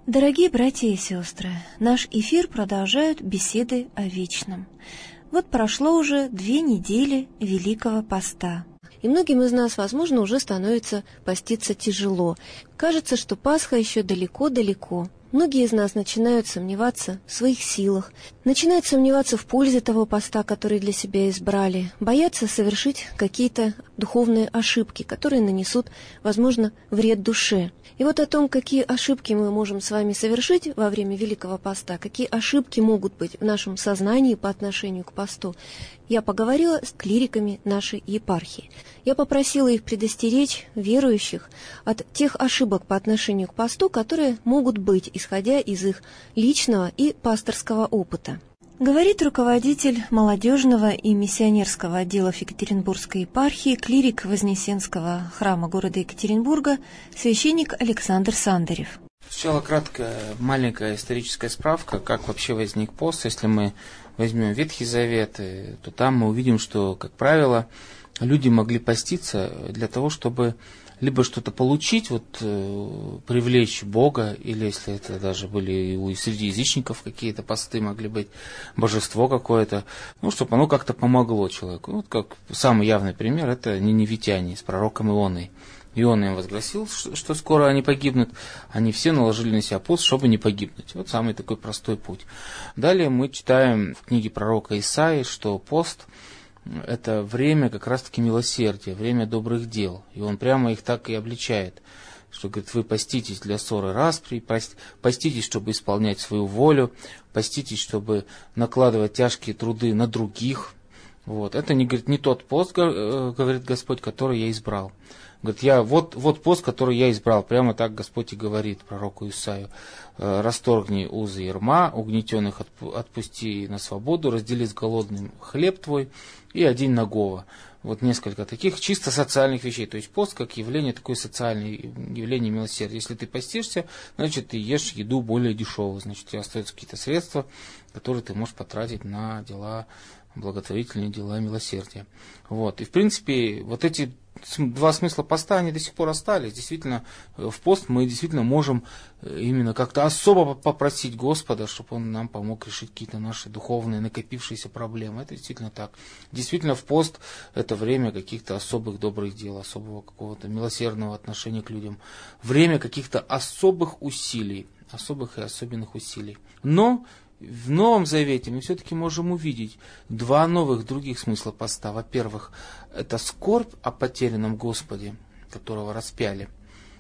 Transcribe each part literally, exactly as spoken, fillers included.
Дорогие братья и сестры, наш эфир продолжают беседы о вечном. Вот прошло уже две недели Великого Поста. И многим из нас, возможно, уже становится поститься тяжело. Кажется, что Пасха еще далеко-далеко. Многие из нас начинают сомневаться в своих силах, начинают сомневаться в пользе того поста, который для себя избрали, боятся совершить какие-то духовные ошибки, которые нанесут, возможно, вред душе. И вот о том, какие ошибки мы можем с вами совершить во время Великого Поста, какие ошибки могут быть в нашем сознании по отношению к посту, я поговорила с клириками нашей епархии. Я попросила их предостеречь верующих от тех ошибок по отношению к посту, которые могут быть, исходя из их личного и пасторского опыта. Говорит руководитель молодежного и миссионерского отделов Екатеринбургской епархии, клирик Вознесенского храма города Екатеринбурга, священник Александр Сандарев. Сначала краткая, маленькая историческая справка, как вообще возник пост. Если мы возьмем Ветхий Завет, то там мы увидим, что, как правило, люди могли поститься для того, чтобы либо что-то получить, вот, э, привлечь Бога, или если это даже были и у среди язычников какие-то посты могли быть, божество какое-то, ну, чтобы оно как-то помогло человеку. Вот как самый явный пример, это ниневитяне с пророком Ионой. Иона им возгласил, что скоро они погибнут, они все наложили на себя пост, чтобы не погибнуть. Вот самый такой простой путь. Далее мы читаем в книге пророка Исаии, что пост – это время как раз-таки милосердия, время добрых дел. И он прямо их так и обличает, что, говорит, вы поститесь для ссоры распри, поститесь, чтобы исполнять свою волю, поститесь, чтобы накладывать тяжкие труды на других. Вот. Это не, говорит, не тот пост, говорит Господь, который я избрал. Говорит, я, вот, вот пост, который я избрал. Прямо так Господь и говорит пророку Исаию. Расторгни узы ярма, угнетенных отпусти на свободу, раздели с голодным хлеб твой и одень нагого. Вот несколько таких чисто социальных вещей. То есть пост как явление, такое социальное явление милосердия. Если ты постишься, значит ты ешь еду более дешевую. Значит у тебя остаются какие-то средства, которые ты можешь потратить на дела благотворительные, дела милосердия. Вот. И в принципе вот эти два смысла поста, они до сих пор остались. Действительно, в пост мы действительно можем именно как-то особо попросить Господа, чтобы Он нам помог решить какие-то наши духовные накопившиеся проблемы. Это действительно так. Действительно, в пост это время каких-то особых добрых дел, особого какого-то милосердного отношения к людям. Время каких-то особых усилий, особых и особенных усилий. Но в Новом Завете мы все-таки можем увидеть два новых других смысла поста. Во-первых, это скорбь о потерянном Господе, которого распяли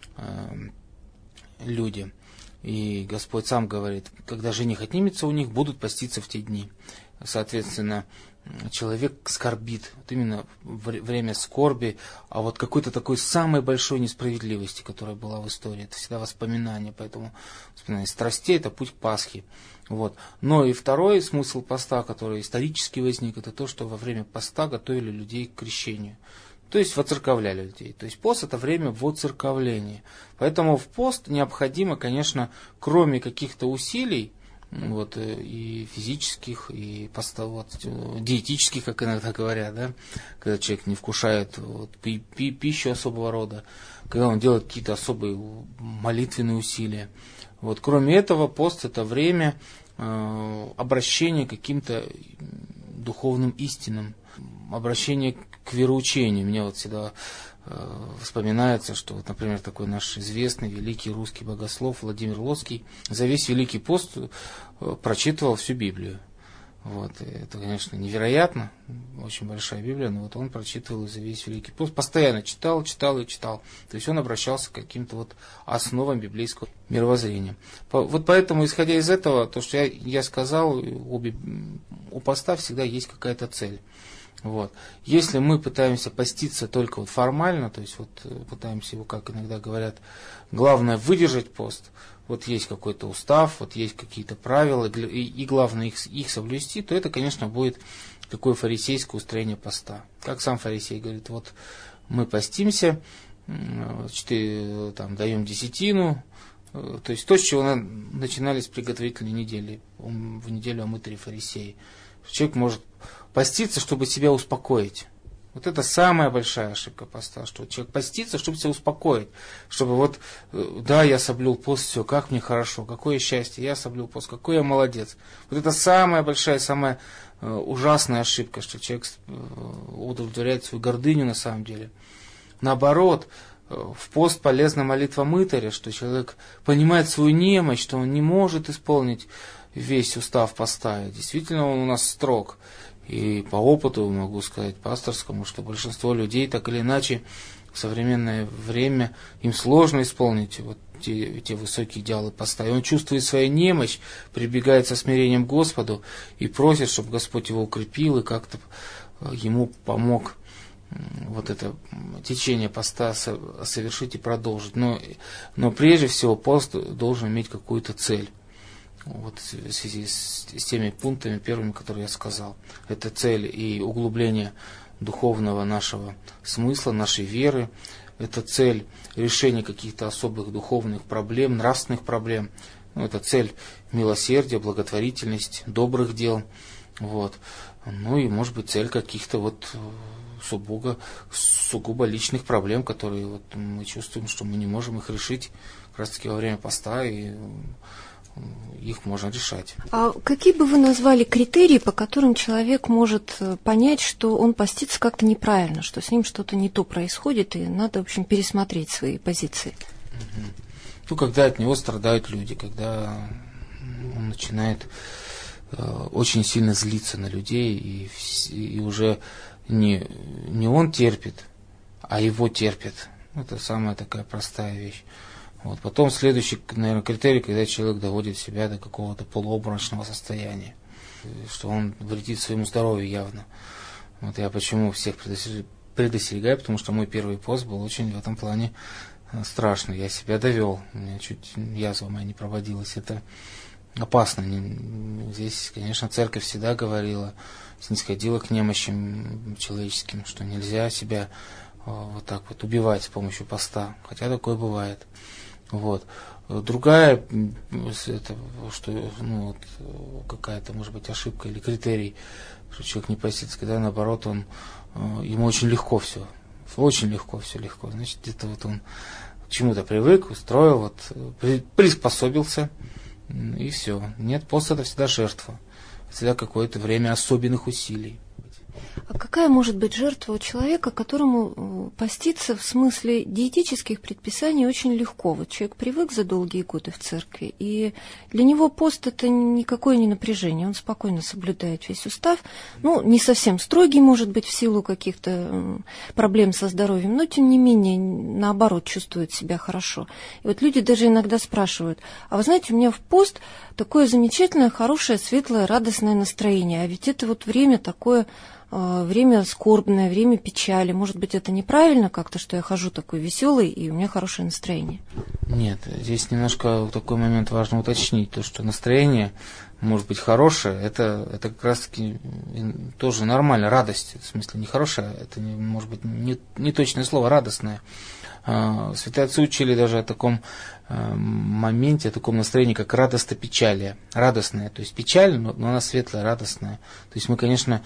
э, люди. И Господь сам говорит, когда жених отнимется у них, будут поститься в те дни. Соответственно, человек скорбит, вот именно время скорби, а вот какой-то такой самой большой несправедливости, которая была в истории. Это всегда воспоминание, поэтому воспоминание страстей – это путь к Пасхе. Вот. Но и второй смысл поста, который исторически возник, это то, что во время поста готовили людей к крещению. То есть воцерковляли людей. То есть пост – это время воцерковления. Поэтому в пост необходимо, конечно, кроме каких-то усилий, вот, и физических, и поста, вот, диетических, как иногда говорят, да, когда человек не вкушает вот, пи- пи- пищу особого рода, когда он делает какие-то особые молитвенные усилия. Вот, кроме этого, пост – это время э, обращения к каким-то духовным истинам, обращения к вероучению. Мне вот всегда э, вспоминается, что, вот, например, такой наш известный великий русский богослов Владимир Лоцкий за весь Великий пост э, прочитывал всю Библию. Вот. Это, конечно, невероятно, очень большая Библия, но вот он прочитывал за весь Великий пост, постоянно читал, читал и читал. То есть он обращался к каким-то вот основам библейского мировоззрения. Вот поэтому, исходя из этого, то, что я, я сказал, обе, у поста всегда есть какая-то цель. Вот. Если мы пытаемся поститься только вот формально, то есть вот пытаемся его, как иногда говорят, главное выдержать пост, вот есть какой-то устав, вот есть какие-то правила, и, и главное их, их соблюсти, то это, конечно, будет такое фарисейское устроение поста. Как сам фарисей говорит, вот мы постимся, значит, там, даем десятину, то есть то, с чего начинались приготовительные недели, в неделю омытые фарисеи. Человек может поститься, чтобы себя успокоить. Вот это самая большая ошибка поста, что человек постится, чтобы себя успокоить, чтобы вот, да, я соблюл пост, все, как мне хорошо, какое счастье, я соблюл пост, какой я молодец. Вот это самая большая, самая ужасная ошибка, что человек удовлетворяет свою гордыню на самом деле. Наоборот, в пост полезна молитва мытаря, что человек понимает свою немощь, что он не может исполнить весь устав поста. И действительно, он у нас строг. И по опыту могу сказать пасторскому, что большинство людей так или иначе в современное время им сложно исполнить вот те, те высокие идеалы поста. И он чувствует свою немощь, прибегает со смирением к Господу и просит, чтобы Господь его укрепил и как-то ему помог вот это течение поста совершить и продолжить. Но, но прежде всего пост должен иметь какую-то цель. Вот в связи с, с теми пунктами первыми, которые я сказал. Это цель и углубление духовного нашего смысла, нашей веры. Это цель решения каких-то особых духовных проблем, нравственных проблем. Ну, это цель милосердия, благотворительность, добрых дел. Вот. Ну и, может быть, цель каких-то вот сугубо, сугубо личных проблем, которые вот мы чувствуем, что мы не можем их решить как раз таки во время поста, и их можно решать. А какие бы вы назвали критерии, по которым человек может понять, что он постится как-то неправильно, что с ним что-то не то происходит, и надо, в общем, пересмотреть свои позиции? Угу. Ну, когда от него страдают люди, когда он начинает э, очень сильно злиться на людей, и, и уже не, не он терпит, а его терпит. Это самая такая простая вещь. Вот. Потом следующий, наверное, критерий, когда человек доводит себя до какого-то полуобморочного состояния, что он вредит своему здоровью явно. Вот я почему всех предостерегаю, потому что мой первый пост был очень в этом плане страшный. Я себя довел, у меня чуть язва моя не проводилась. Это опасно. Здесь, конечно, церковь всегда говорила, снисходила к немощам человеческим, что нельзя себя вот так вот убивать с помощью поста, хотя такое бывает. Вот. Другая, это, что, ну, вот, какая-то, может быть, ошибка или критерий, что человек не постится, когда, наоборот, он, ему очень легко все, очень легко, все легко. Значит, где-то вот он к чему-то привык, устроил, вот, приспособился, и все. Нет, пост — это всегда жертва, всегда какое-то время особенных усилий. А какая может быть жертва у человека, которому поститься в смысле диетических предписаний очень легко? Вот человек привык за долгие годы в церкви, и для него пост — это никакое не напряжение, он спокойно соблюдает весь устав. Ну, не совсем строгий, может быть, в силу каких-то проблем со здоровьем, но, тем не менее, наоборот, чувствует себя хорошо. И вот люди даже иногда спрашивают: а вы знаете, у меня в пост такое замечательное, хорошее, светлое, радостное настроение, а ведь это вот время такое... время скорбное, время печали. Может быть, это неправильно как-то, что я хожу такой веселый, и у меня хорошее настроение? Нет, здесь немножко в такой момент важно уточнить, то, что настроение может быть хорошее, это, это как раз-таки тоже нормально, радость, в смысле не хорошее, это не, может быть не, не точное слово, радостное. Святые отцы учили даже о таком моменте, о таком настроении, как радостопечалие. Радостное, то есть печаль, но она светлая, радостная. То есть мы, конечно,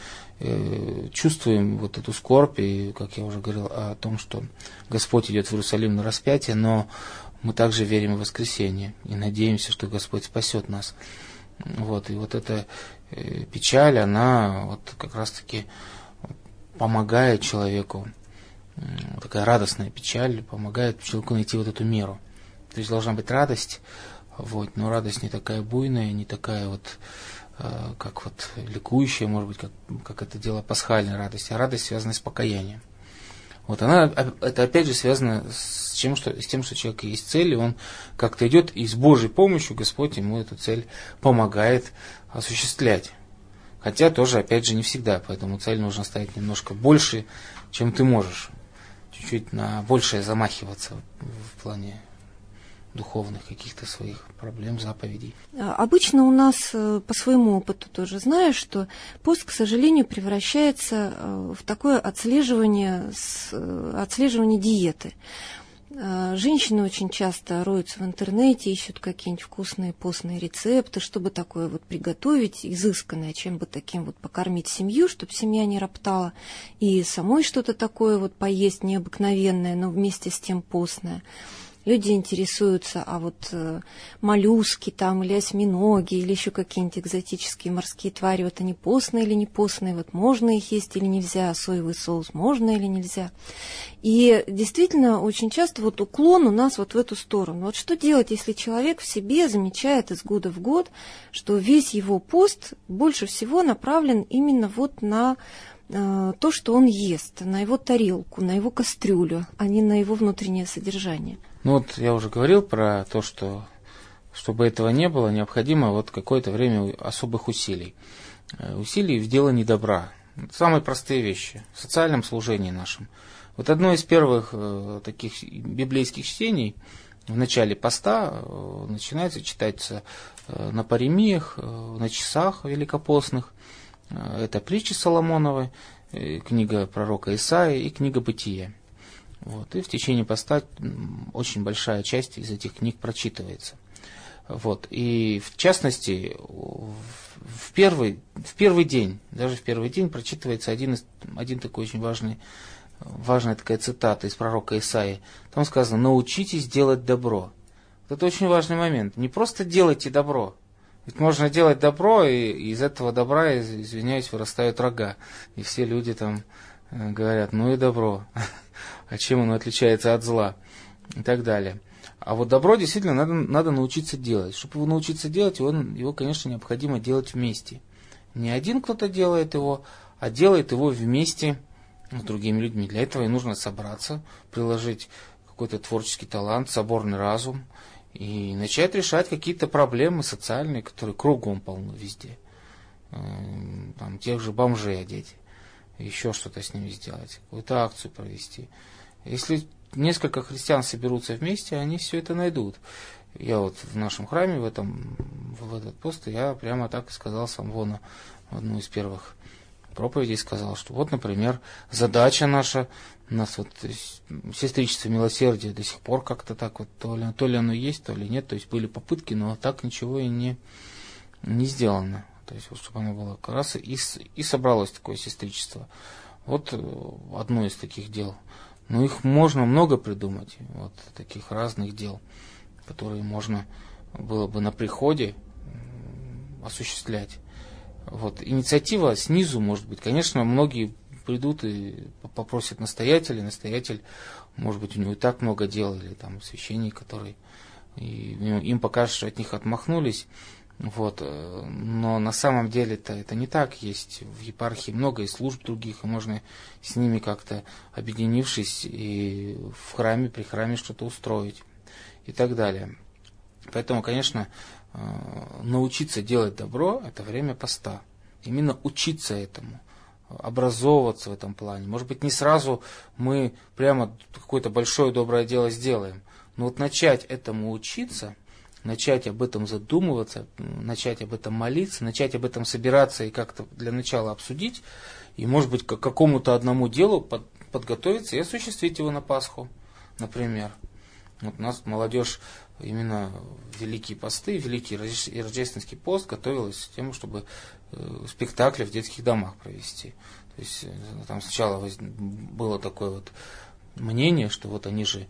чувствуем вот эту скорбь, и, как я уже говорил, о том, что Господь идет в Иерусалим на распятие, но мы также верим в воскресение и надеемся, что Господь спасет нас. Вот, и вот эта печаль, она вот как раз-таки помогает человеку, такая радостная печаль помогает человеку найти вот эту меру. То есть должна быть радость, вот, но радость не такая буйная, не такая вот, э, как вот ликующая, может быть, как, как это дело пасхальной радости, а радость, связанная с покаянием. Вот она, это опять же связано с тем, что, с тем, что у человека есть цель, и он как-то идет, и с Божьей помощью Господь ему эту цель помогает осуществлять. Хотя тоже, опять же, не всегда, поэтому цель нужно ставить немножко больше, чем ты можешь. Чуть-чуть на большее замахиваться в плане духовных каких-то своих проблем, заповедей. Обычно у нас, по своему опыту тоже знаю, что пост, к сожалению, превращается в такое отслеживание, отслеживание диеты. Женщины очень часто роются в интернете, ищут какие-нибудь вкусные постные рецепты, чтобы такое вот приготовить, изысканное, чем бы таким вот покормить семью, чтобы семья не роптала, и самой что-то такое вот поесть необыкновенное, но вместе с тем постное. Люди интересуются, а вот э, моллюски там, или осьминоги, или еще какие-нибудь экзотические морские твари, вот они постные или не постные, вот можно их есть или нельзя, соевый соус можно или нельзя. И действительно, очень часто вот уклон у нас вот в эту сторону. Вот что делать, если человек в себе замечает из года в год, что весь его пост больше всего направлен именно вот на э, то, что он ест, на его тарелку, на его кастрюлю, а не на его внутреннее содержание. Ну вот я уже говорил про то, что чтобы этого не было, необходимо вот какое-то время особых усилий. Усилий в делании добра. Самые простые вещи. В социальном служении нашем. Вот одно из первых э, таких библейских чтений в начале поста э, начинается читаться э, на паремиях, э, на часах великопостных. Э, это притчи Соломоновой, э, книга пророка Исаии и книга Бытия. Вот, и в течение поста очень большая часть из этих книг прочитывается. Вот, и в частности, в первый, в первый день, даже в первый день прочитывается один, из, один такой очень важный, важная такая цитата из пророка Исаии. Там сказано: «Научитесь делать добро». Вот это очень важный момент. Не просто делайте добро. Ведь можно делать добро, и из этого добра, извиняюсь, вырастают рога. И все люди там говорят: ну и добро. А чем оно отличается от зла? И так далее. А вот добро действительно надо, надо научиться делать. Чтобы его научиться делать, его, его, конечно, необходимо делать вместе. Не один кто-то делает его, а делает его вместе с другими людьми. Для этого и нужно собраться, приложить какой-то творческий талант, соборный разум и начать решать какие-то проблемы социальные, которые кругом полны везде. Там, тех же бомжей одеть, еще что-то с ними сделать, какую-то акцию провести. Если несколько христиан соберутся вместе, они все это найдут. Я вот в нашем храме, в, этом, в этот пост, я прямо так и сказал Самвону в одну из первых проповедей, сказал, что вот, например, задача наша, у нас вот сестричество милосердия до сих пор как-то так вот, то ли, то ли оно есть, то ли нет, то есть были попытки, но так ничего и не, не сделано. То есть, вот, чтобы оно было как раз и, и собралось такое сестричество. Вот одно из таких дел. Но их можно много придумать, вот таких разных дел, которые можно было бы на приходе осуществлять. Вот. Инициатива снизу, может быть. Конечно, многие придут и попросят настоятеля. Настоятель, может быть, у него и так много дел, или там священник, который и им покажет, что от них отмахнулись. Вот. Но на самом деле это, это не так. Есть в епархии много и служб других, и можно с ними как-то, объединившись, и в храме, при храме что-то устроить и так далее. Поэтому, конечно, научиться делать добро – это время поста. Именно учиться этому, образовываться в этом плане. Может быть, не сразу мы прямо какое-то большое доброе дело сделаем, но вот начать этому учиться – начать об этом задумываться, начать об этом молиться, начать об этом собираться и как-то для начала обсудить, и, может быть, к какому-то одному делу под, подготовиться и осуществить его на Пасху, например. Вот у нас молодежь именно в Великие посты, Великий Рождественский пост готовилась к тому, чтобы э, спектакли в детских домах провести. То есть э, там сначала воз... было такое вот мнение, что вот они же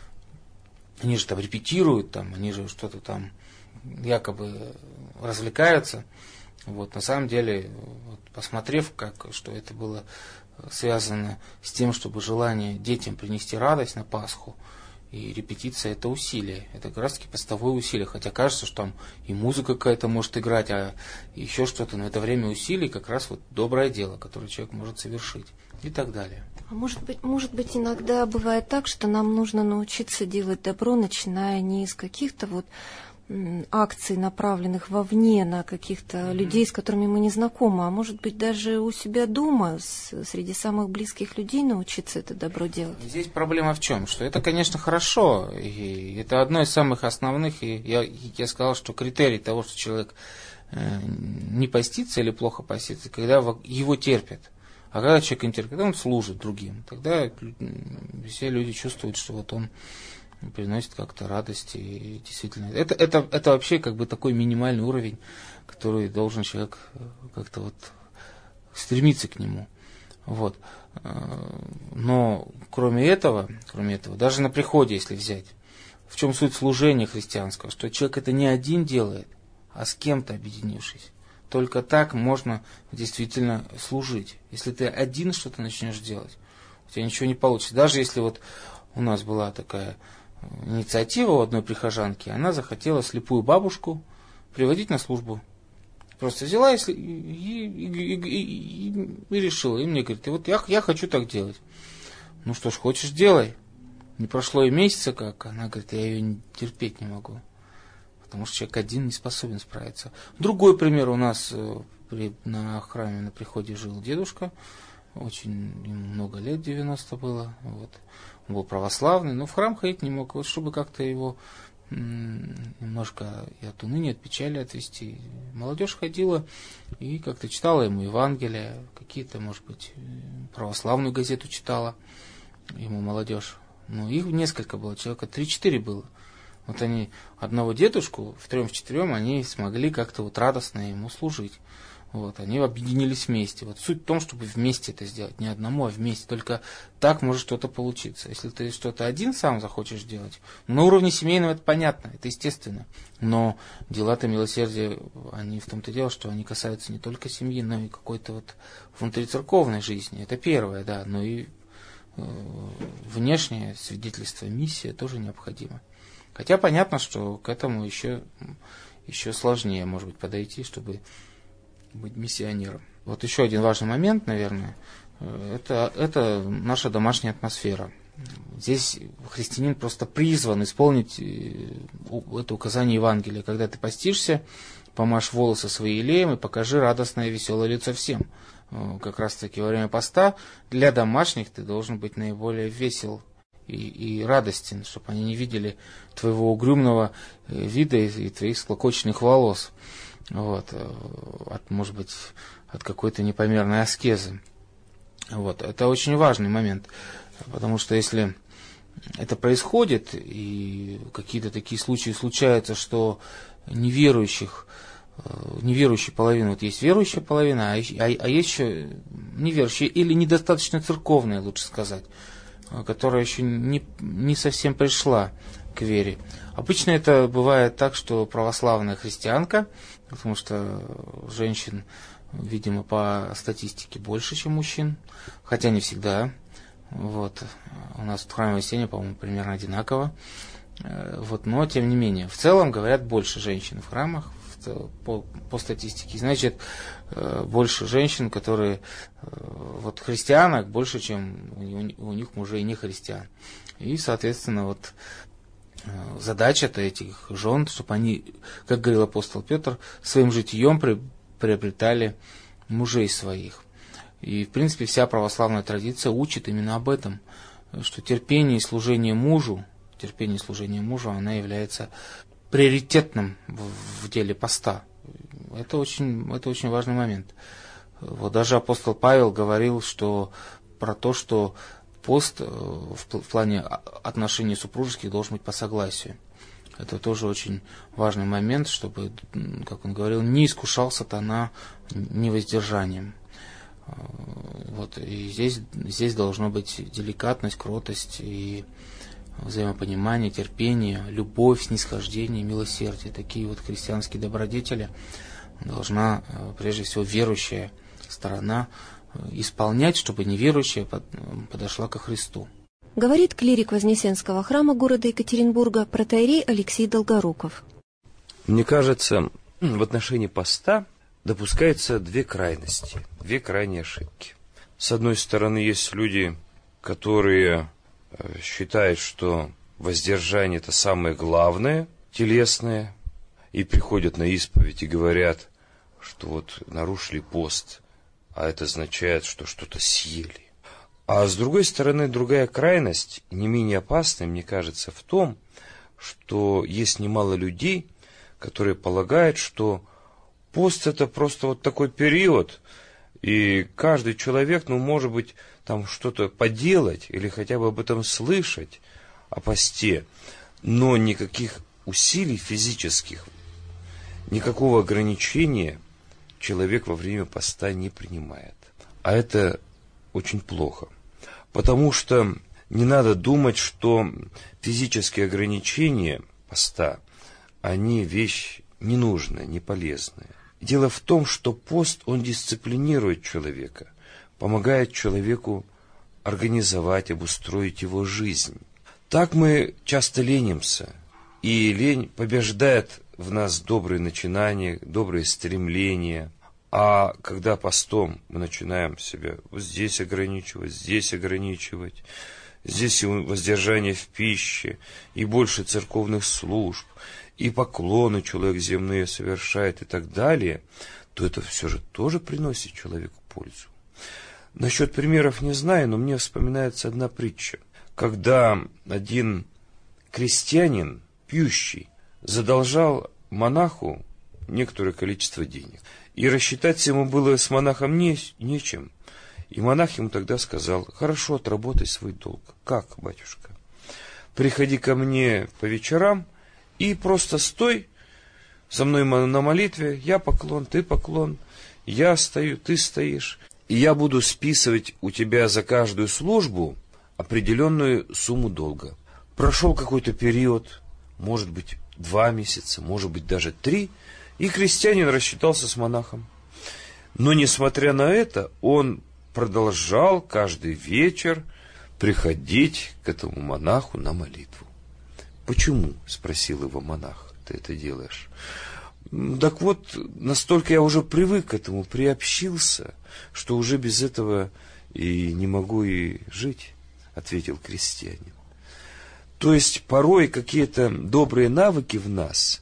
Они же там репетируют, там, они же что-то там якобы развлекаются. Вот, на самом деле, вот, посмотрев, как, что это было связано с тем, чтобы желание детям принести радость на Пасху, и репетиция – это усилие, это как раз-таки постовое усилие. Хотя кажется, что там и музыка какая-то может играть, а еще что-то, но это время усилий, как раз вот доброе дело, которое человек может совершить и так далее. А может быть, может быть, иногда бывает так, что нам нужно научиться делать добро, начиная не из каких-то вот акций, направленных вовне на каких-то mm-hmm. людей, с которыми мы не знакомы, а может быть, даже у себя дома, с, среди самых близких людей научиться это добро делать. Здесь проблема в чем? Что это, конечно, хорошо, и это одно из самых основных, и я, я сказал, что критерий того, что человек э, не постится или плохо постится, когда его терпят. А когда человек не терпит, когда он служит другим, тогда все люди чувствуют, что вот он приносит как-то радость. И действительно, это, это, это вообще как бы такой минимальный уровень, который должен человек как-то вот стремиться к нему. Вот. Но кроме этого, кроме этого, даже на приходе, если взять, в чем суть служения христианского, что человек это не один делает, а с кем-то объединившись. Только так можно действительно служить. Если ты один что-то начнешь делать, у тебя ничего не получится. Даже если вот у нас была такая инициатива у одной прихожанки, она захотела слепую бабушку приводить на службу. Просто взяла и, и, и, и, и, и решила. И мне говорит, вот я, я хочу так делать. Ну что ж, хочешь, делай. Не прошло и месяца как. Она говорит, я ее терпеть не могу. Потому что человек один не способен справиться. Другой пример у нас при, на храме, на приходе жил дедушка. Очень ему много лет, девяносто было. Вот. Он был православный, но в храм ходить не мог. Вот чтобы как-то его немножко и от уныния, от печали отвести. Молодежь ходила и как-то читала ему Евангелие, какие-то, может быть, православную газету читала ему молодежь. Ну, их несколько было, человека три-четыре было. Вот они, одного дедушку, втрем-четырем, они смогли как-то вот радостно ему служить. Вот, они объединились вместе. Вот суть в том, чтобы вместе это сделать. Не одному, а вместе. Только так может что-то получиться. Если ты что-то один сам захочешь делать, на уровне семейного это понятно, это естественно. Но дела-то милосердия, они в том-то дело, что они касаются не только семьи, но и какой-то вот внутрицерковной жизни. Это первое, да. Но и э, внешнее свидетельство, миссия тоже необходимо. Хотя понятно, что к этому еще, еще сложнее, может быть, подойти, чтобы быть миссионером. Вот еще один важный момент, наверное, это, это наша домашняя атмосфера. Здесь христианин просто призван исполнить это указание Евангелия. Когда ты постишься, помажь волосы свои елеем и покажи радостное и веселое лицо всем. Как раз таки во время поста для домашних ты должен быть наиболее весел и, и радостен, чтобы они не видели твоего угрюмного вида и, и твоих склокоченных волос. Вот, от, может быть, от какой-то непомерной аскезы. Вот, это очень важный момент, потому что если это происходит, и какие-то такие случаи случаются, что неверующих, неверующая половина, вот есть верующая половина, а, а, а есть еще неверующая, или недостаточно церковная, лучше сказать, которая еще не, не совсем пришла к вере. Обычно это бывает так, что православная христианка, потому что женщин, видимо, по статистике больше, чем мужчин, хотя не всегда. Вот. У нас в храме Вознесения, по-моему, примерно одинаково. Вот. Но, тем не менее, в целом, говорят, больше женщин в храмах по, по статистике. Значит, больше женщин, которые вот христианок, больше, чем у, у них мужей не христиан. И, соответственно, вот задача-то этих жен, чтобы они, как говорил апостол Петр, своим житием при, приобретали мужей своих. И, в принципе, вся православная традиция учит именно об этом, что терпение и служение мужу, терпение и служение мужу, она является приоритетным в, в деле поста. Это очень, это очень важный момент. Вот даже апостол Павел говорил, что про то, что пост в плане отношений супружеских должен быть по согласию. Это тоже очень важный момент, чтобы, как он говорил, не искушал сатана невоздержанием. Вот, и здесь, здесь должно быть деликатность, кротость и взаимопонимание, терпение, любовь, снисхождение, милосердие. Такие вот христианские добродетели должна, прежде всего, верующая сторона исполнять, чтобы неверующая подошла ко Христу. Говорит клирик Вознесенского храма города Екатеринбурга протоиерей Алексей Долгоруков. Мне кажется, в отношении поста допускаются две крайности, две крайние ошибки. С одной стороны, есть люди, которые считают, что воздержание – это самое главное, телесное, и приходят на исповедь и говорят, что вот нарушили пост, а это означает, что что-то съели. А с другой стороны, другая крайность, не менее опасная, мне кажется, в том, что есть немало людей, которые полагают, что пост – это просто вот такой период, и каждый человек, ну, может быть, там что-то поделать или хотя бы об этом слышать, о посте, но никаких усилий физических, никакого ограничения человек во время поста не принимает. А это очень плохо, потому что не надо думать, что физические ограничения поста, они вещь ненужная, не полезная. Дело в том, что пост, он дисциплинирует человека, помогает человеку организовать, обустроить его жизнь. Так мы часто ленимся, и лень побеждает в нас добрые начинания, добрые стремления. А когда постом мы начинаем себя вот здесь ограничивать, здесь ограничивать, здесь и воздержание в пище, и больше церковных служб, и поклоны человек земные совершает и так далее, то это все же тоже приносит человеку пользу. Насчет примеров не знаю, но мне вспоминается одна притча. Когда один крестьянин, пьющий, задолжал монаху некоторое количество денег. И рассчитаться ему было с монахом не, нечем. И монах ему тогда сказал: хорошо, отработай свой долг. Как, батюшка? Приходи ко мне по вечерам и просто стой со мной на молитве. Я поклон, ты поклон. Я стою, ты стоишь. И я буду списывать у тебя за каждую службу определенную сумму долга. Прошел какой-то период, может быть, два месяца, может быть, даже три, и крестьянин рассчитался с монахом. Но, несмотря на это, он продолжал каждый вечер приходить к этому монаху на молитву. «Почему?» — спросил его монах. «Ты это делаешь?» «Так вот, настолько я уже привык к этому, приобщился, что уже без этого и не могу и жить», — ответил крестьянин. То есть порой какие-то добрые навыки в нас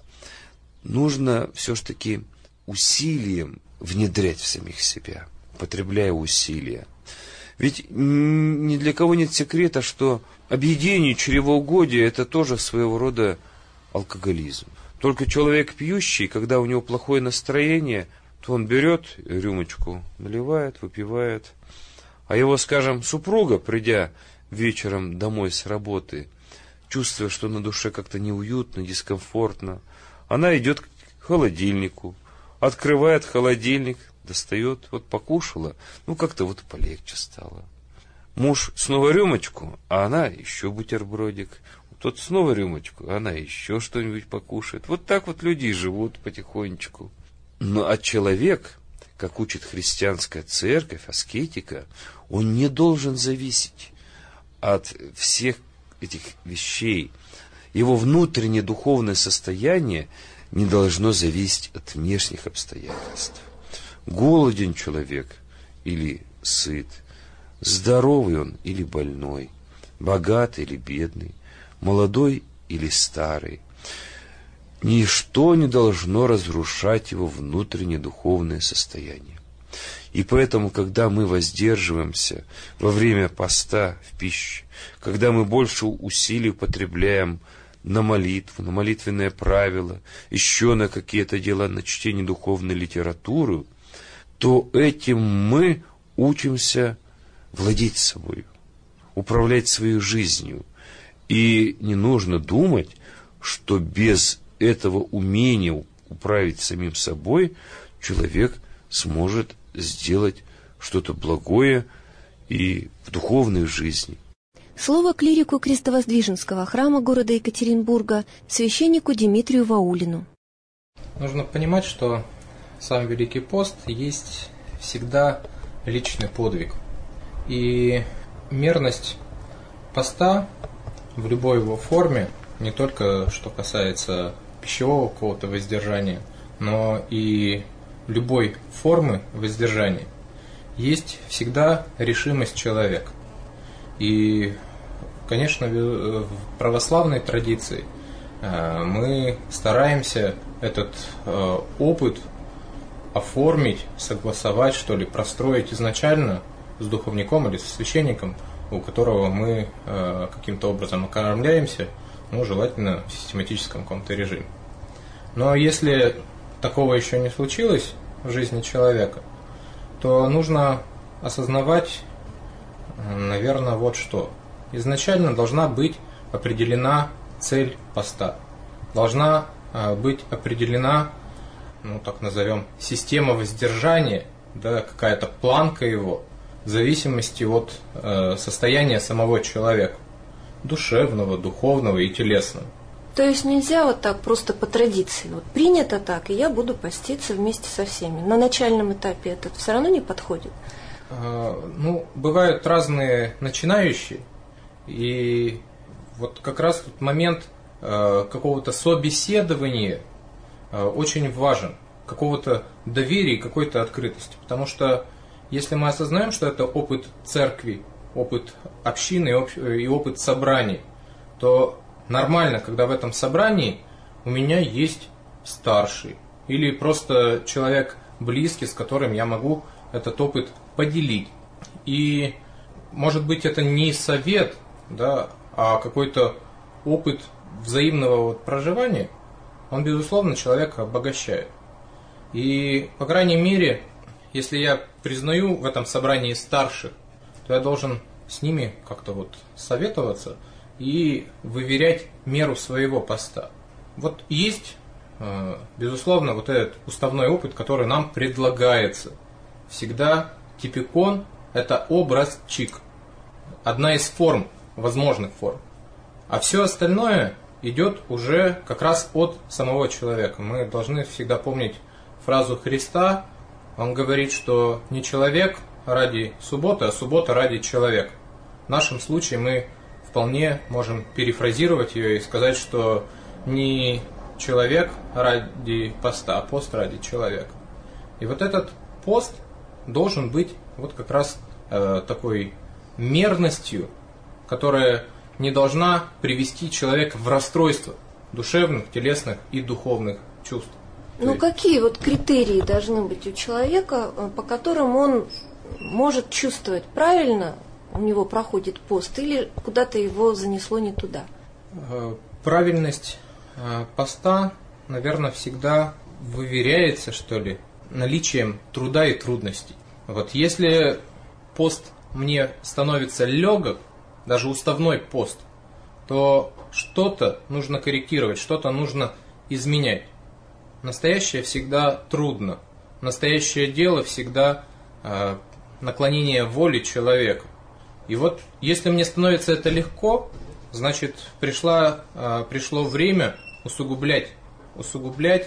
нужно все-таки усилием внедрять в самих себя, употребляя усилия. Ведь ни для кого нет секрета, что объедение, чревоугодие — это тоже своего рода алкоголизм. Только человек пьющий, когда у него плохое настроение, то он берет рюмочку, наливает, выпивает. А его, скажем, супруга, придя вечером домой с работы, чувствуя, что на душе как-то неуютно, дискомфортно, она идет к холодильнику, открывает холодильник, достает, вот покушала, ну как-то вот полегче стало. Муж снова рюмочку, а она еще бутербродик. Тот снова рюмочку, а она еще что-нибудь покушает. Вот так вот люди и живут потихонечку. Но а человек, как учит христианская церковь, аскетика, он не должен зависеть от всех этих вещей. Его внутреннее духовное состояние не должно зависеть от внешних обстоятельств. Голоден человек или сыт, здоровый он или больной, богатый или бедный, молодой или старый. Ничто не должно разрушать его внутреннее духовное состояние. И поэтому, когда мы воздерживаемся во время поста в пище, когда мы больше усилий употребляем на молитву, на молитвенное правило, еще на какие-то дела, на чтение духовной литературы, то этим мы учимся владеть собой, управлять своей жизнью. И не нужно думать, что без этого умения управить самим собой человек сможет сделать что-то благое и в духовной жизни. Слово клирику Крестовоздвиженского храма города Екатеринбурга, священнику Дмитрию Ваулину. Нужно понимать, что сам Великий пост есть всегда личный подвиг. И мерность поста в любой его форме, не только что касается пищевого какого-то воздержания, но и любой формы воздержания, есть всегда решимость человека. И, конечно, в православной традиции мы стараемся этот опыт оформить, согласовать, что ли, простроить изначально с духовником или со священником, у которого мы каким-то образом окормляемся, ну, желательно в систематическом каком-то режиме. Но если такого еще не случилось в жизни человека, то нужно осознавать, наверное, вот что. Изначально должна быть определена цель поста. Должна быть определена, ну так назовем, система воздержания, да, какая-то планка его, в зависимости от э, состояния самого человека, душевного, духовного и телесного. То есть нельзя вот так просто по традиции, вот принято так, и я буду поститься вместе со всеми. На начальном этапе это все равно не подходит? Э, ну, бывают разные начинающие, и вот как раз тут момент э, какого-то собеседования э, очень важен, какого-то доверия, какой-то открытости. Потому что если мы осознаем, что это опыт церкви, опыт общины и опыт собраний, то нормально, когда в этом собрании у меня есть старший или просто человек близкий, с которым я могу этот опыт поделить. И может быть это не совет, да, а какой-то опыт взаимного вот проживания, он, безусловно, человека обогащает. И, по крайней мере, если я признаю в этом собрании старших, то я должен с ними как-то вот советоваться и выверять меру своего поста. Вот есть, безусловно, вот этот уставной опыт, который нам предлагается. Всегда типикон – это образчик, одна из форм, возможных форм. А все остальное идет уже как раз от самого человека. Мы должны всегда помнить фразу Христа. Он говорит, что не человек ради субботы, а суббота ради человека. В нашем случае мы вполне можем перефразировать ее и сказать, что не человек ради поста, а пост ради человека. И вот этот пост должен быть вот как раз э, такой мерностью, которая не должна привести человека в расстройство душевных, телесных и духовных чувств. Ну есть... какие вот критерии должны быть у человека, по которым он может чувствовать правильно, у него проходит пост, или куда-то его занесло не туда? Правильность поста, наверное, всегда выверяется, что ли, наличием труда и трудностей. Вот если пост мне становится легок, даже уставной пост, то что-то нужно корректировать, что-то нужно изменять. Настоящее всегда трудно. Настоящее дело всегда э, наклонение воли человека. И вот если мне становится это легко, значит пришла, э, пришло время усугублять, усугублять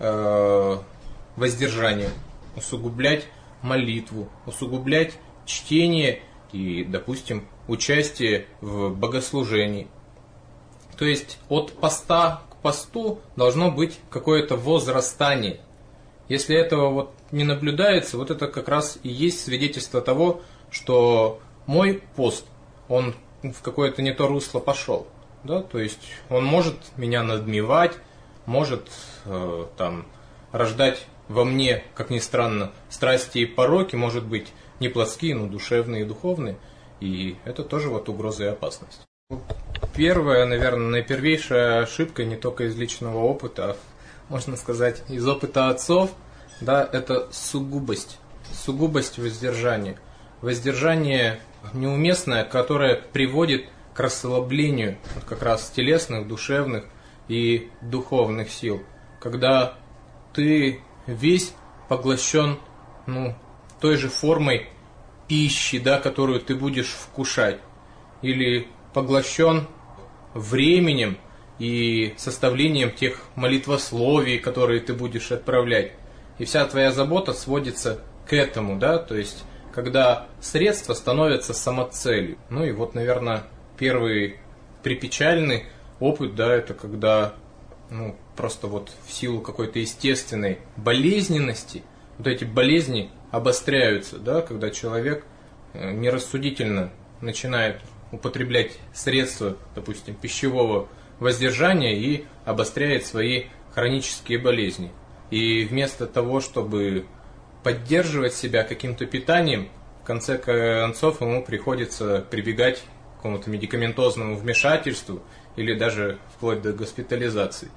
э, воздержание, усугублять молитву, усугублять чтение и, допустим, участие в богослужении. То есть от поста к посту должно быть какое-то возрастание. Если этого вот не наблюдается, вот это как раз и есть свидетельство того, что мой пост, он в какое-то не то русло пошел. Да? То есть он может меня надмевать, может э, там, рождать во мне, как ни странно, страсти и пороки, может быть, не плотские, но душевные и духовные. И это тоже вот угроза и опасность. Первая, наверное, наипервейшая ошибка, не только из личного опыта, а, можно сказать, из опыта отцов, да, это сугубость. Сугубость воздержания. Воздержание неуместное, которое приводит к расслаблению вот как раз телесных, душевных и духовных сил. Когда ты весь поглощен, ну, той же формой пищи, да, которую ты будешь вкушать, или поглощен временем и составлением тех молитвословий, которые ты будешь отправлять. И вся твоя забота сводится к этому, да, то есть, когда средства становятся самоцелью. Ну и вот, наверное, первый припечальный опыт, да, это когда, ну, просто вот в силу какой-то естественной болезненности, вот эти болезни обостряются, да, когда человек нерассудительно начинает употреблять средства, допустим, пищевого воздержания и обостряет свои хронические болезни. И вместо того, чтобы поддерживать себя каким-то питанием, в конце концов ему приходится прибегать к какому-то медикаментозному вмешательству или даже вплоть до госпитализации.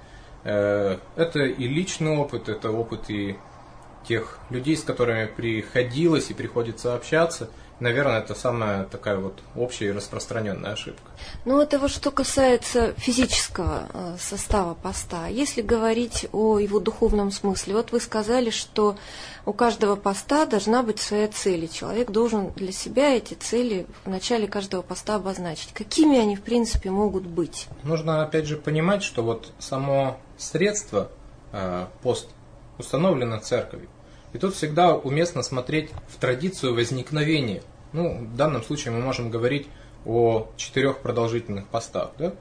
Это и личный опыт, это опыт и тех людей, с которыми приходилось и приходится общаться. наверное, это самая такая вот общая и распространенная ошибка. Ну, это вот что касается физического состава поста. Если говорить о его духовном смысле, вот вы сказали, что у каждого поста должна быть своя цель, и человек должен для себя эти цели в начале каждого поста обозначить. Какими они, в принципе, могут быть? Нужно, опять же, понимать, что вот само средство, пост, установлено церковью. И тут всегда уместно смотреть в традицию возникновения. Ну, в данном случае мы можем говорить о четырех продолжительных постах. Да?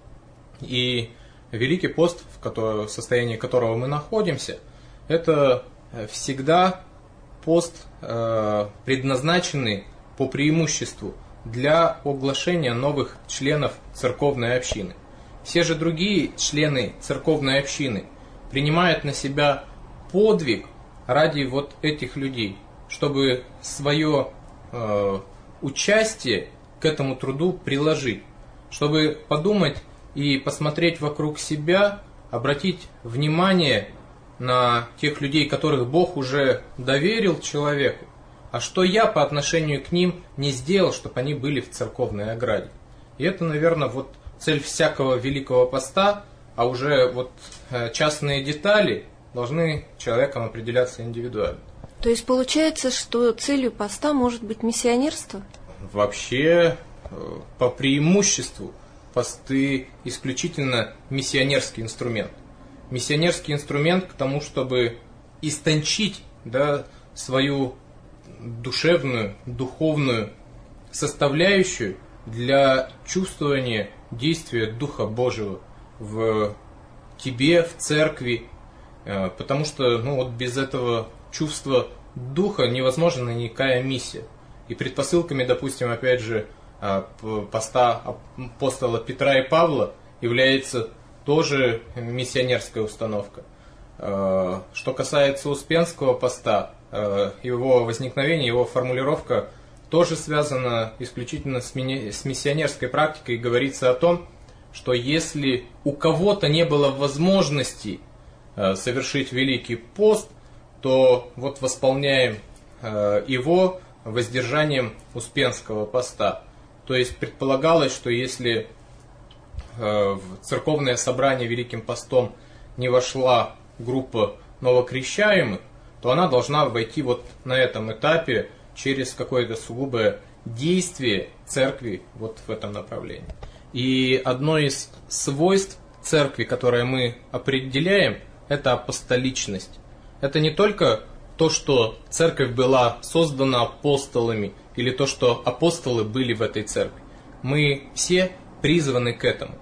И Великий пост, в, котором, в состоянии которого мы находимся, это всегда пост, э, предназначенный по преимуществу для оглашения новых членов церковной общины. Все же другие члены церковной общины принимают на себя подвиг ради вот этих людей, чтобы свое э, участие к этому труду приложить, чтобы подумать и посмотреть вокруг себя, обратить внимание на тех людей, которых Бог уже доверил человеку, а что я по отношению к ним не сделал, чтобы они были в церковной ограде. И это, наверное, вот цель всякого Великого Поста, а уже вот э, частные детали должны человеком определяться индивидуально. То есть получается, что целью поста может быть миссионерство? Вообще, по преимуществу, посты исключительно миссионерский инструмент. Миссионерский инструмент к тому, чтобы истончить, да, свою душевную, духовную составляющую для чувствования действия Духа Божьего в тебе, в церкви. Потому что ну, вот без этого чувства Духа невозможна никакая миссия. И предпосылками, допустим, опять же, поста апостола Петра и Павла является тоже миссионерская установка. Что касается Успенского поста, его возникновение, его формулировка тоже связана исключительно с миссионерской практикой. И говорится о том, что если у кого-то не было возможности совершить Великий пост, то вот восполняем его воздержанием Успенского поста. То есть предполагалось, что если в церковное собрание Великим постом не вошла группа новокрещаемых, то она должна войти вот на этом этапе через какое-то сугубое действие церкви вот в этом направлении. И одно из свойств церкви, которое мы определяем, это апостоличность. Это не только то, что церковь была создана апостолами, или то, что апостолы были в этой церкви. Мы все призваны к этому.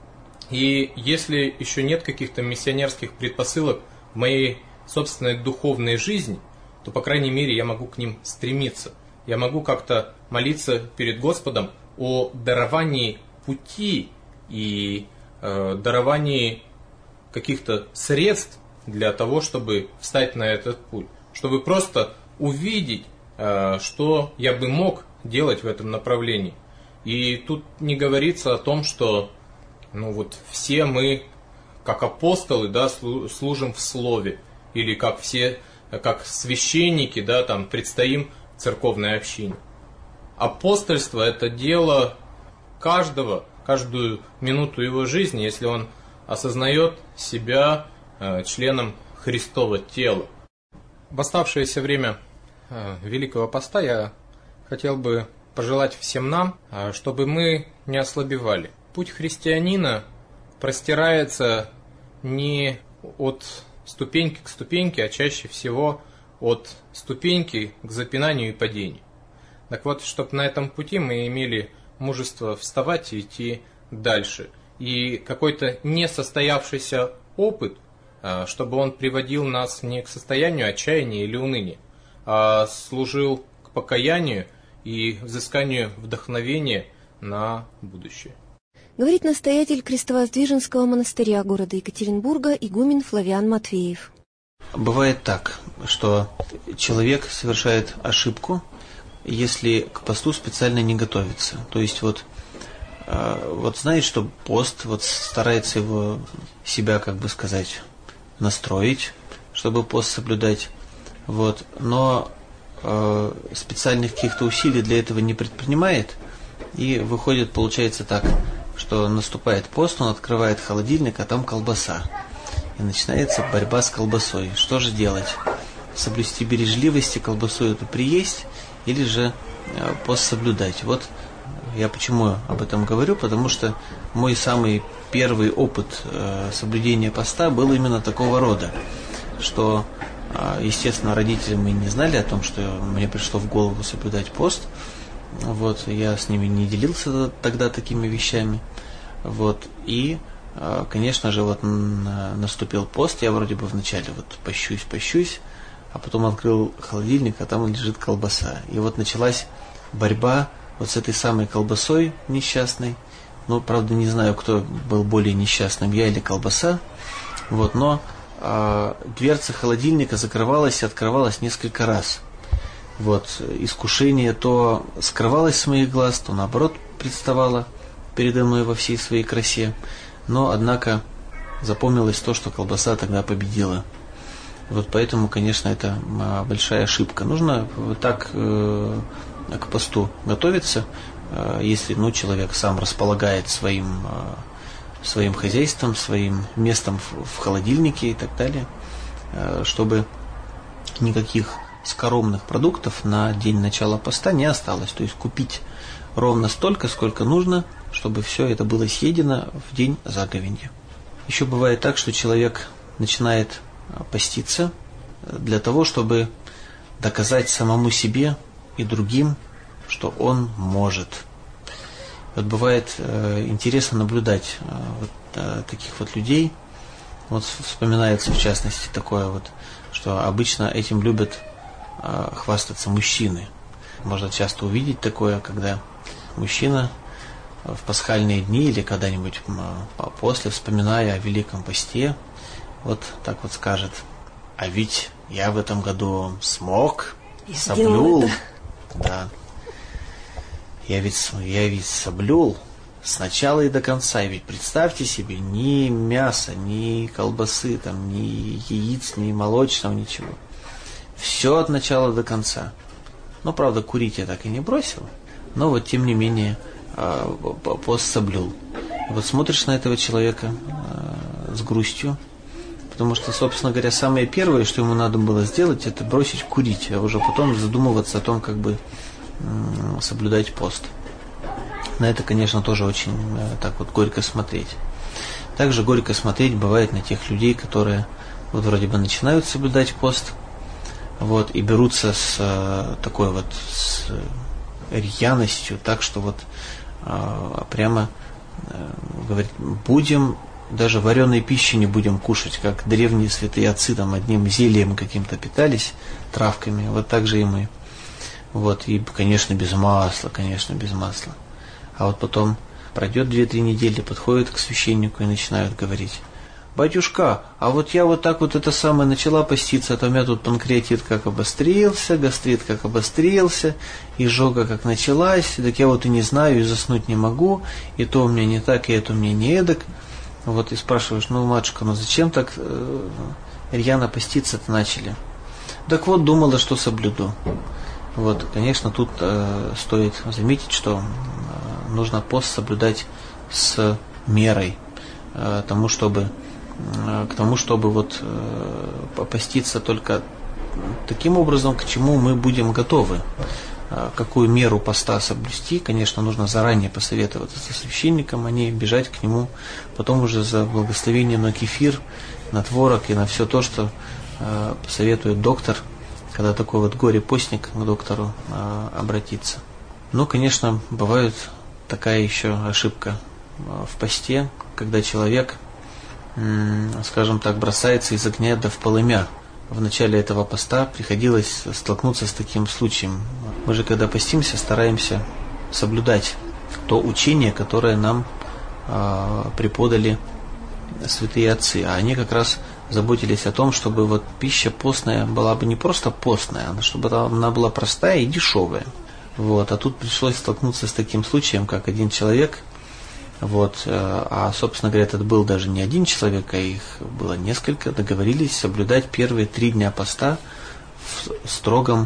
И если еще нет каких-то миссионерских предпосылок в моей собственной духовной жизни, то, по крайней мере, я могу к ним стремиться. Я могу как-то молиться перед Господом о даровании пути и э, даровании каких-то средств для того, чтобы встать на этот путь, чтобы просто увидеть, э, что я бы мог делать в этом направлении. И тут не говорится о том, что ну вот все мы, как апостолы, да, служим в слове, или как все, как священники, да, там предстоим церковной общине. Апостольство – это дело каждого, каждую минуту его жизни, если он осознает себя э, членом Христова тела. В оставшееся время э, Великого Поста я хотел бы пожелать всем нам, э, чтобы мы не ослабевали. Путь христианина простирается не от ступеньки к ступеньке, а чаще всего от ступеньки к запинанию и падению. Так вот, чтобы на этом пути мы имели мужество вставать и идти дальше. И какой-то несостоявшийся опыт, чтобы он приводил нас не к состоянию отчаяния или уныния, а служил к покаянию и взысканию вдохновения на будущее. Говорит настоятель Крестовоздвиженского монастыря города Екатеринбурга игумен Флавиан Матвеев. Бывает так, что человек совершает ошибку, если к посту специально не готовится. То есть вот, вот знает, что пост, вот старается его, себя, как бы сказать, настроить, чтобы пост соблюдать. Вот. Но э, специальных каких-то усилий для этого не предпринимает, и выходит, получается так, что наступает пост, он открывает холодильник, а там колбаса. И начинается борьба с колбасой. Что же делать? Соблюсти бережливость и колбасу эту приесть, или же э, пост соблюдать? Вот я почему об этом говорю, потому что мой самый первый опыт э, соблюдения поста был именно такого рода, что, э, естественно, родители мои не знали о том, что мне пришло в голову соблюдать пост. Вот, я с ними не делился тогда такими вещами. Вот, и, э, конечно же, вот наступил пост, я вроде бы вначале вот пощусь, пощусь, а потом открыл холодильник, а там лежит колбаса. И вот началась борьба вот с этой самой колбасой несчастной. Ну, правда, не знаю, кто был более несчастным, я или колбаса. Вот, но э, дверца холодильника закрывалась и открывалась несколько раз. Вот, искушение то скрывалось с моих глаз, то наоборот представало передо мной во всей своей красе. Но, однако, запомнилось то, что колбаса тогда победила. Вот поэтому, конечно, это большая ошибка. Нужно так э, к посту готовиться, э, если ну, человек сам располагает своим, э, своим хозяйством, своим местом в, в холодильнике и так далее, э, чтобы никаких скоромных продуктов на день начала поста не осталось. То есть купить ровно столько, сколько нужно, чтобы все это было съедено в день заговенья. Еще бывает так, что человек начинает поститься для того, чтобы доказать самому себе и другим, что он может. Вот бывает э, интересно наблюдать э, вот, э, таких вот людей. Вот вспоминается в частности такое вот, что обычно этим любят э, хвастаться мужчины. Можно часто увидеть такое, когда мужчина в пасхальные дни или когда-нибудь э, после, вспоминая о Великом посте, вот так вот скажет: а ведь я в этом году смог, и соблюл. Да. Я ведь, я ведь соблюл с начала и до конца. И ведь представьте себе, ни мяса, ни колбасы, там, ни яиц, ни молочного, ничего. Все от начала до конца. Ну, правда, курить я так и не бросил, но вот тем не менее пост соблюл. И вот смотришь на этого человека с грустью, потому что, собственно говоря, самое первое, что ему надо было сделать, это бросить курить, а уже потом задумываться о том, как бы м- соблюдать пост. На это, конечно, тоже очень э, так вот горько смотреть. Также горько смотреть бывает на тех людей, которые вот вроде бы начинают соблюдать пост, вот, и берутся с э, такой вот с рьяностью, так что вот э, прямо э, говорит: будем даже вареной пищи не будем кушать, как древние святые отцы там одним зельем каким-то питались, травками, вот так же и мы. Вот, и, конечно, без масла, конечно, без масла. А вот потом пройдет две-три недели, подходят к священнику и начинают говорить: батюшка, а вот я вот так вот это самое начала поститься, а то у меня тут панкреатит как обострился, гастрит как обострился, изжога как началась, так я вот и не знаю, и заснуть не могу, и то у меня не так, и это у меня не эдак. Вот и спрашиваешь: ну, матушка, ну зачем так э, рьяно поститься-то начали? Так вот, думала, что соблюду. Вот, конечно, тут э, стоит заметить, что э, нужно пост соблюдать с мерой, э, тому, чтобы, э, к тому, чтобы вот э, поститься только таким образом, к чему мы будем готовы. Какую меру поста соблюсти, конечно, нужно заранее посоветоваться со священником, а не бежать к нему потом уже за благословением на кефир, на творог и на все то, что э, посоветует доктор, когда такой вот горе-постник к доктору э, обратится. Но, конечно, бывает такая еще ошибка в посте, когда человек, э, скажем так, бросается из огня да в полымя. В начале этого поста приходилось столкнуться с таким случаем. Мы же, когда постимся, стараемся соблюдать то учение, которое нам э, преподали святые отцы. А они как раз заботились о том, чтобы вот пища постная была бы не просто постная, а чтобы она была простая и дешевая. Вот. А тут пришлось столкнуться с таким случаем, как один человек. Вот, а, собственно говоря, это был даже не один человек, а их было несколько, договорились соблюдать первые три дня поста в строгом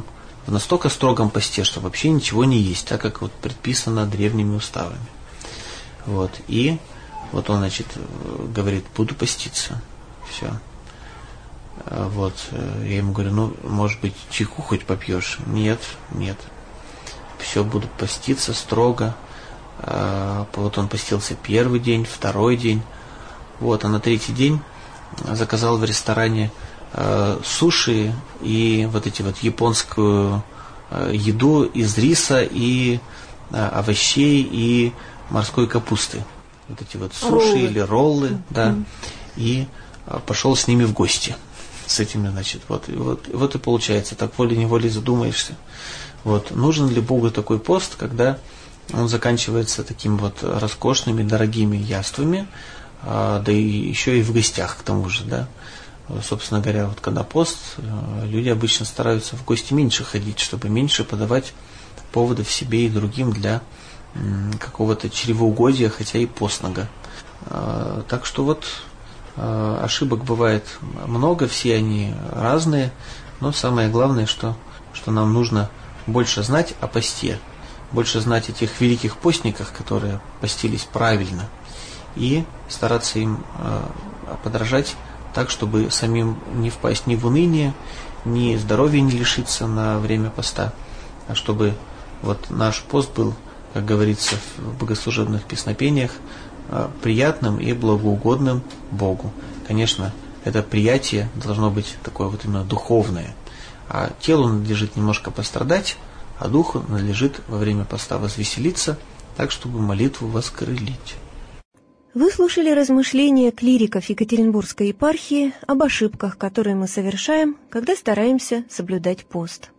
в настолько строгом посте, что вообще ничего не есть, так как вот предписано древними уставами. Вот. И вот он, значит, говорит, буду поститься. Все. Вот. Я ему говорю, ну, может быть, чайку хоть попьешь? Нет, нет. Все, буду поститься строго. Вот он постился первый день, второй день. Вот, а на третий день заказал в ресторане э, суши и вот эти вот японскую э, еду из риса и э, овощей и морской капусты. Вот эти вот суши роллы. или роллы, mm-hmm. да. И э, пошел с ними в гости. С этими, значит, вот, и вот, вот и получается, так волей-неволей задумаешься. Вот, нужен ли Богу такой пост, когда он заканчивается таким вот роскошными, дорогими яствами, да и еще и в гостях к тому же, да. Собственно говоря, вот когда пост, люди обычно стараются в гости меньше ходить, чтобы меньше подавать поводов себе и другим для какого-то чревоугодия, хотя и постного. Так что вот ошибок бывает много, все они разные, но самое главное, что, что нам нужно больше знать о посте, больше знать о тех великих постниках, которые постились правильно, и стараться им э, подражать так, чтобы самим не впасть ни в уныние, ни здоровья не лишиться на время поста, а чтобы вот наш пост был, как говорится в богослужебных песнопениях, э, приятным и благоугодным Богу. Конечно, это приятие должно быть такое вот именно духовное, а телу надлежит немножко пострадать, а духу надлежит во время поста возвеселиться, так, чтобы молитву воскрылить. Вы слушали размышления клириков Екатеринбургской епархии об ошибках, которые мы совершаем, когда стараемся соблюдать пост.